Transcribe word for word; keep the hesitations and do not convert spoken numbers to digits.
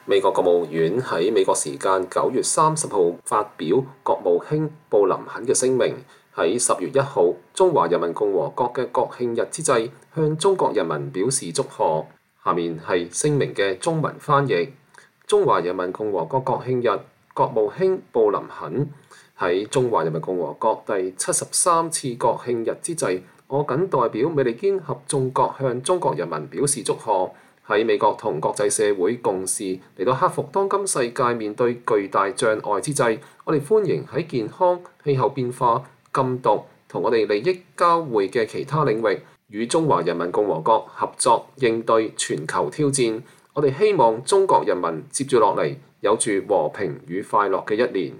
美國國務院喺美國時間九月三十號發表國務卿布林肯嘅聲明，喺十月一號中華人民共和國嘅國慶日之際，向中國人民表示祝賀。下面係聲明嘅中文翻譯：中華人民共和國國慶日，國務卿布林肯喺中華人民共和國第七十三次國慶日之際，我謹代表美利堅合眾國向中國人民表示祝賀。喺美國同國際社會共事嚟到克服當今世界面對巨大障礙之際，我哋歡迎喺健康、氣候變化、禁毒同我哋利益交匯嘅其他領域，與中華人民共和國合作應對全球挑戰。我哋希望中國人民接住落嚟有住和平與快樂嘅一年。